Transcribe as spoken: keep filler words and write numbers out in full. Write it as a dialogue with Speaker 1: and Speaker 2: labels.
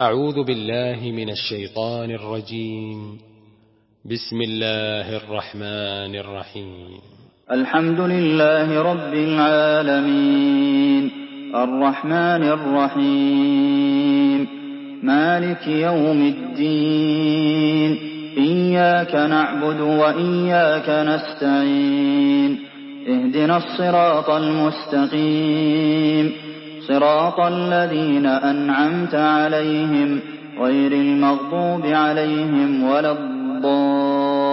Speaker 1: أعوذ بالله من الشيطان الرجيم. بسم الله الرحمن الرحيم.
Speaker 2: الحمد لله رب العالمين الرحمن الرحيم مالك يوم الدين إياك نعبد وإياك نستعين اهدنا الصراط المستقيم صراط الذين أنعمت عليهم غير المغضوب عليهم ولا الضالين